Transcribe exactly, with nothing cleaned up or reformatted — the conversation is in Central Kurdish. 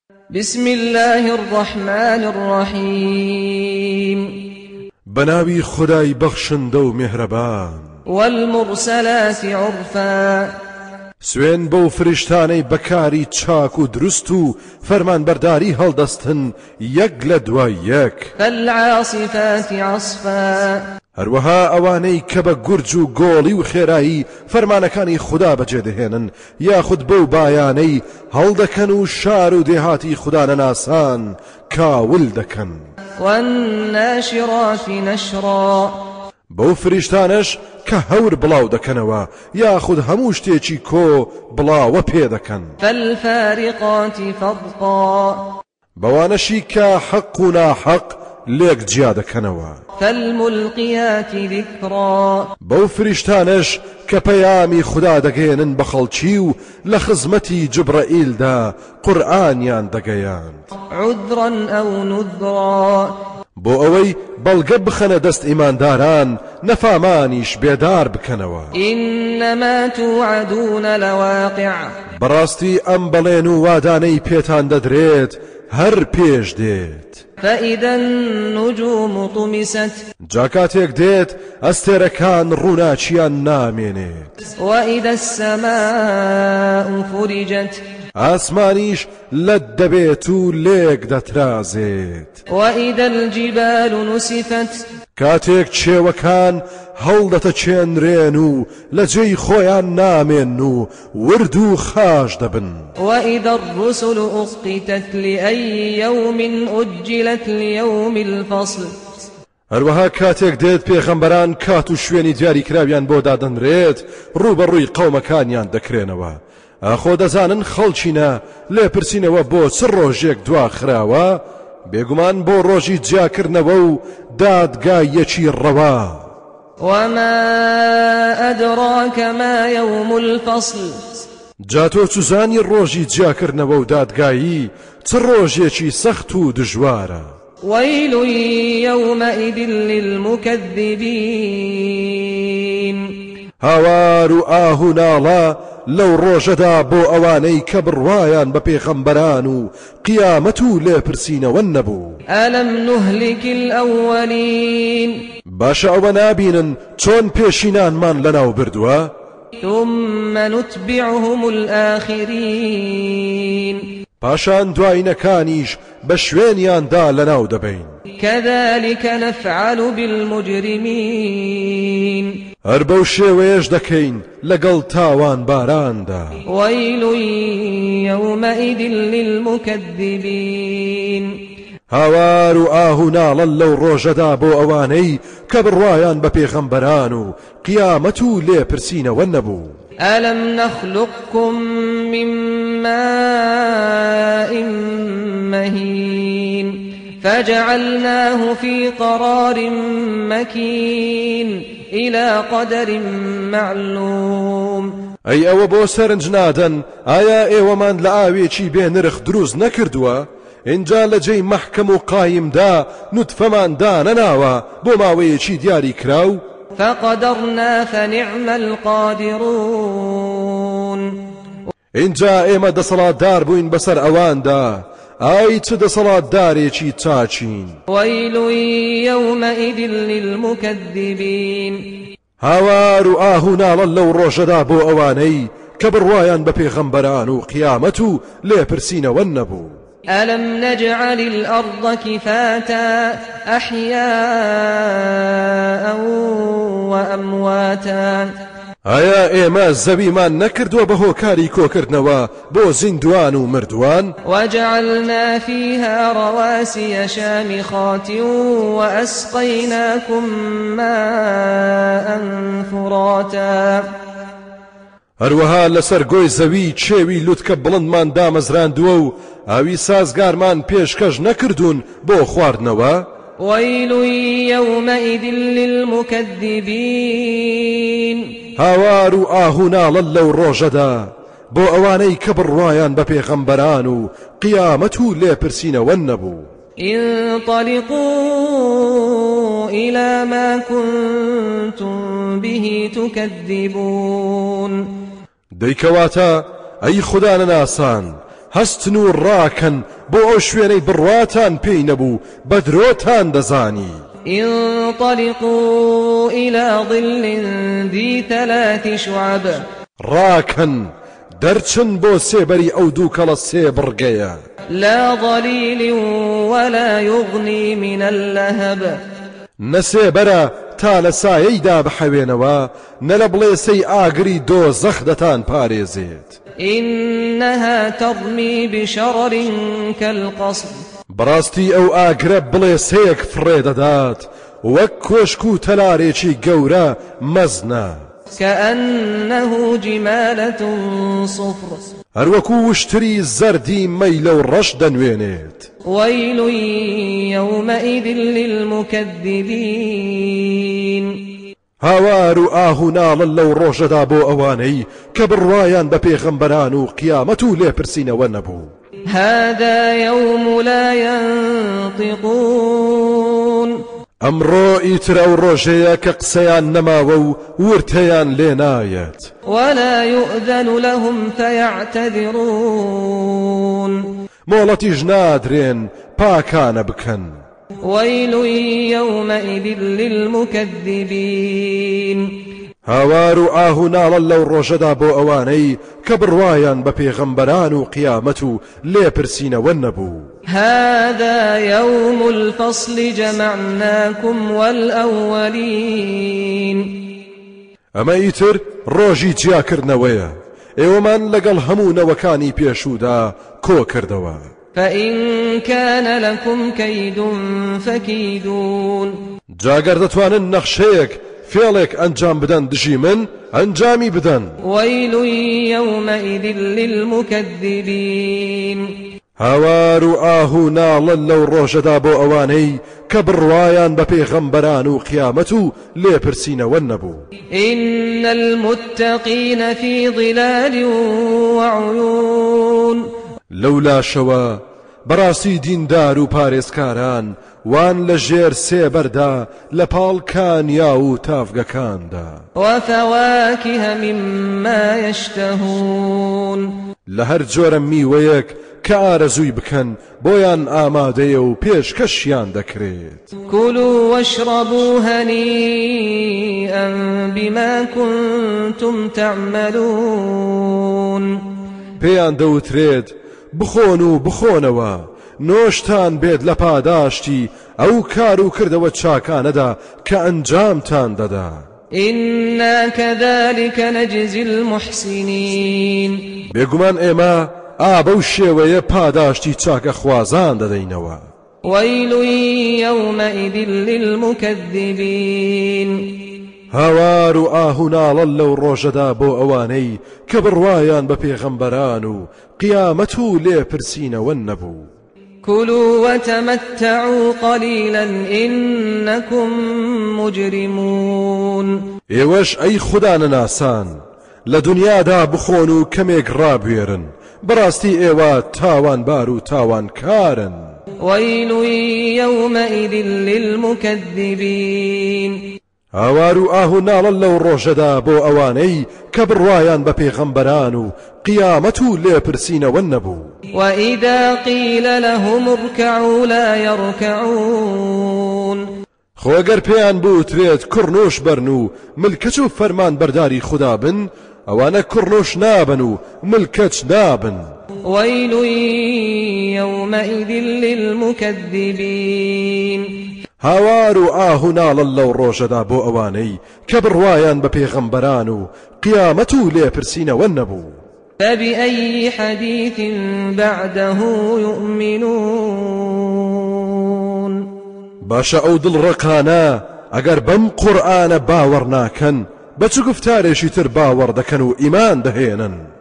بسم الله الرحمن الرحيم بناوي خداي بخشندو مهربان والمرسلات عرفا سوين بو فرشتاني بكاري چاكو درستو فرمان برداري هلدستن يك لدوا يك فالعاصفات عصفا هروها اواني كبا گرجو گولي و خيرایی فرمانكاني خدا بجدهنن ياخد بو باياني هلدكن شار و دهاتي خدا ناسان كاول دكن والناشرات نشرا بو فرشتانش كهور بلاو دكنوا ياخد هموش تيچي كو بلاو پي دكن فالفارقات فرقا بوانشي كحق ناحق ليك جيادة كنوا فالملقيات ذكرا بو فرشتانش كبيامي خدا دقينن بخلچيو لخزمتي جبرائيل دا قرآن يان دقيان عذرا أو نذرا بو اوي بلغ بخنا دست ايمان داران نفامانيش بيدار بكنوا إنما توعدون لواقع براستي ام بلينو واداني بيتان ددريت هر پیش ديت فإذا النجوم طمست جاكاتيك ديت استيركان روناچيان نامينيت وإذا السماء فرجت آسمانيش لدبيتو ليك دترازيت وإذا الجبال نسفت كاتيك چێوەکان هەڵدەتە چێنرێن و لە جێی خۆیان نامێن و ورد و خاش دەبن وإذا الرسل أقتت لأي يوم أجلت ليوم الفصل هەروەها کاتێک دێت پێغەمبەران کات و شوێنی دیاری کراویان بۆ دادەنرێت ڕوبەڕووی قەومەکانیان دەکرێنەوە ئاخۆ دەزانن خەڵچینە لێپرسینەوە بۆ چ ڕۆژێک دوا خراوە بێگومان بۆ ڕۆژی جیاکردنەوە و دادگایەکی ڕەوا وما أدراك ما يوم الفصل جا تۆ چوزانی ڕۆژی جیاکردنەوە و دادگایی چ ڕۆژێکی سەخت و دژوارە ويل يومئذ للمكذبين هاوار و ئاه و ناڵە لەو ڕۆژەدا بۆ ئەوانەی کە بڕوایان بە پێغەمبەران و قیامەت و لێپرسینەوە نەبوو ألم نهلك الأولين باشە ئەوە نابینن چۆن پێشینانمان لەناو بردووە ثم نتبعهم الآخرين پاشان دوایینەکانیش بە شوێنیاندا لەناو دەبین كذلك نفعل بالمجرمين هەر بەو شێوەیەش دەکەین لەگەڵ تاوان باراندا ويل يومئذ للمكذبين هاوار و ئاه و ناڵە لەو ڕۆژەدا بۆ ئەوانەی کە بڕوایان بە پێغەمبەران و قیامەت و لێپرسینەوە نەبوو ألم نخلقكم من ماء مهين فجعلناه في قرار مكين إلى قدر معلوم ئەی ئەوە بۆ سەرنج نادەن ئایا ئێوەمان لە ئاوێکی بێ نرخ دروست نەکردووە اینجا لە جێی مەحکەم و قایمدا نوتفەمان دانەناوە بۆ ماوەیەکی دیاری کراو فقدرنا فنعم القادرون اینجا ئێمە دەسەڵاتدار بووین بەسەر ئەواندا ئای چ دەسەڵاتدارێکی چاچین ويل يومئذ للمكذبين هاوار و ئاه و ناڵە لەو ڕۆژەدا بۆ ئەوانەی کە بڕوایان بە پێغەمبەران و قیامەت و لێپرسینەوە نەبوو ألم نجعل الأرض كفاتا أحياء وأمواتا ئایا ئێمە زەویمان نەکردووە بە هۆکاری کۆکردنەوە بۆ زیندوان و مردووان وجعلنا فيها رواسي شامخات وأسقيناكم ماء فراتا هەروەها لەسەر گۆی زەوی چێوی لوتکە بڵندمان دامەزراندووە و ئاوی سازگارمان پێشکەش نەکردوون بۆ خواردنەوە ويل يومئذ للمكذبين هاوار و ئاه و ناڵە لەو ڕۆژەدا بۆ ئەوانەی کە بڕوایان بە پێغەمبەران و قیامەت و لێپرسینەوە نەبوو انطلقوا إلى ما كنتم به تكذبون دەیکەواتە ئەی خوددانە ناسان هەستن و ڕاکەن بۆ ئەو شوێنەی بڕواتان پێی نەبوو بە درۆتان دەزانی. انطلقوا إلى ظل ذي ثلاث شعب ڕاکەن دەرچن بۆ سێبەری ئەو دوو کەڵە سێ بڕگەیە لا ظليل ولا يغني من اللهب نەسێبەرە تا لە سایەیدا بحەوێنەوە نە لە بڵێسەی ئاگری دۆزەخ دەتان پارێزێت. إنها ترمي بشرر كالقصر بەڕاستی ئەو ئاگرە بڵێسەیەک فڕێ دەدات وەک کۆشک و تەلارێکی گەورە مەزنە كأنه جمالة صفر هەروەکو وشتری زەردی مەیلە و ڕەش دەنوێنێت. ويل يومئذ للمكذبين هاوار و ئاهو ناڵن لەو ڕۆژەدا بۆ ئەوانەی کە بڕوایان بە پێغەمبەران و قیامەت و لێپرسینەوە نەبوو. هذا يوم لا ينطقون ئەمڕۆ ئیتر ئەو ڕۆژەیە کە قسەیان نەماوە و ورتەیان لێ نایەت. ولا يؤذن لهم فيعتذرون مۆڵەتیش نادرێن پاکانە بکەن. ويل يومئذ للمكذبين هاوار و ئاهو ناڵن لەو ڕۆژەدا بۆ ئەوانەی کە بڕوایان بە پێغەمبەران و قیامەت و لێپرسینەوە نەبوو. هذا يوم الفصل جمعناكم والأولين ئەمە ئیتر ڕۆژی جیاکردنەوەیە ئێوەمان لەگەڵ هەموو نەوەکانی پێشوودا کۆ کردەوە. فإن كان لكم كيد فكيدون جاگەر دەتوانن نەخشەیەک فێڵێک ئەنجام بدەن دژی من ئەنجامی بدەن. ويل يومئذ للمكذبين هاوار و ئاهو ناڵن لەو ڕۆژەدا بۆ ئەوانەی کە بڕوایان بە پێغەمبەران و قیامەت و لێپرسینەوە نەبوو. إن المتقين في ظلال وعيون لەولاشەوە بەڕاستی دیندار و پارێزکاران وان لە ژێر سێبەردا لە پاڵکانیا و تافگەکاندا وفواكه مما يشتهون لە هەر جۆرە میوەیەک کە ئارەزووی بکەن بۆیان ئامادەیە و پێشکەشیان دەکرێت. كلوا واشربوا هنيئا بما كنتم تعملون پێیان دەوترێت بخۆن و بخۆنەوە نۆشتان بێت لە پاداشتی ئەو کار و کردەوە چاکانەدا کە ئەنجامتان دەدا. إنا كذلك نجزي المحسنين بێگومان ئێمە ئابە و شێوەیە پاداشتی چاکە خوازان دەدەینەوە. ويل يومئذ للمكذبين هاوار و ئاهو ناڵن لەو ڕۆژەدا بۆ ئەوانەی کە بڕوایان بە پێغەمبەران و قیامەت و لێپرسینەوە نەبوو. كلوا وتمتعوا قليلا إنكم مجرمون ئێوەش ئەی خوددانە ناسان لە دنیادا بخۆن و کەمێک ڕابوێرن بەڕاستی ئێوە تاوانبار و تاوانکارن. ويل يومئذ للمكذبين هاوار و ئاهو ناڵن لەو ڕۆژەدا بۆ ئەوانەی کە بڕوایان بە پێغەمبەران و قیامەت و لێپرسینەوە نەبوو. وإذا قيل لهم اركعوا لا يركعون خۆگەر پێیان بوترێت کوڕنۆش بەرن و ملکەچ و فەرمان بەرداری خوددا بن ئەوانە کوڕنۆش نابن و ملکەچ نابن. ويل يومئذ للمكذبين هاوار و ئاهو ناڵن لەو ڕۆژەدا بۆ ئەوانەی کە بڕوایان بە پێغەمبەران و قیامەت و لێپرسینەوە نەبوو. فبأي حديث بعده يؤمنون باشە ئەو دڵڕەقانە ئەگەر بەم قورئانە باوەڕ ناکەن بە چ گفتارێکی تر باوەڕ دەکەن و ئیمان دەهێنن.